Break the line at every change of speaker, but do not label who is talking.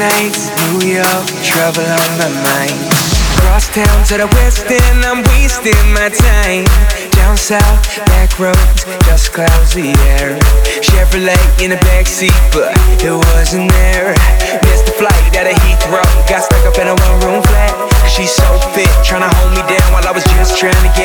nights, New York, trouble on my mind. Cross town to the west end, I'm wasting my time. Down south, back roads, dust clouds the air. Chevrolet in the backseat, but it wasn't there. Missed the flight out of Heathrow, got stuck up in a one-room flat. She's so fit, tryna hold me down while I was just trying to get